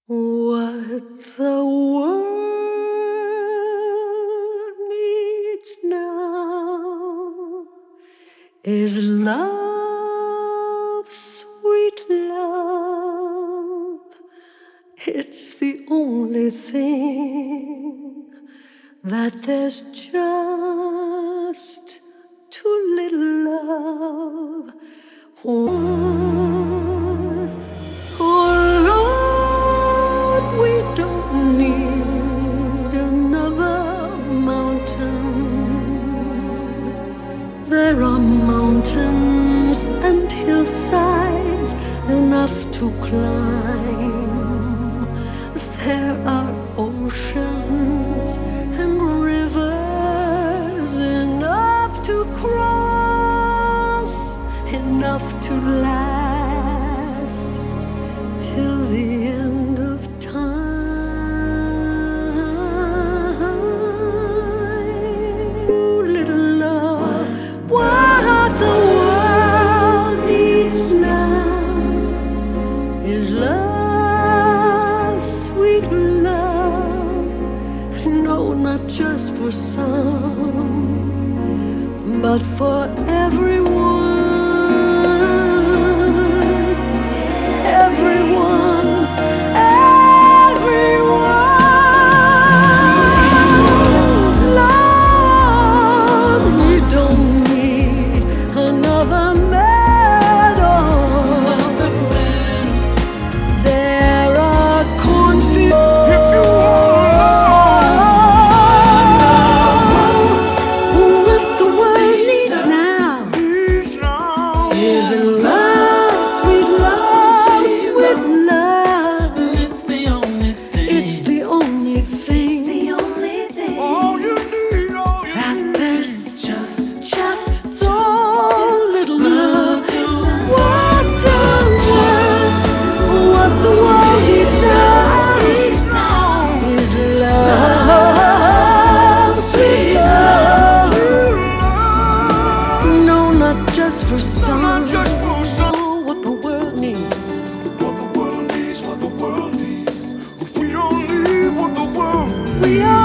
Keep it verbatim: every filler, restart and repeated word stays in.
What the world needs now is love, sweet love. It's the only thing that there's just too little love. Oh Lord, we don't need another mountain. There are mountains and hillsides enough to climb. There are oceans and rivers enough to cross, enough to last till the end of time. Ooh, little love, what the world needs now is love, sweet love. No, not just for some, but for everyone. Everyone, everyone. Love, we don't need another medal. There are cornfields. If you what the world needs now is love, sweet love, sweet love. It's the only thing. It's the only thing. It's the only thing. All you need, all you That need. there's Just, just so little love. to What the world, what the world needs now is love, sweet love. No, not just for some. Not just for some. Oh, what the world needs. What the world needs, what the world needs. We don't need what the world We are.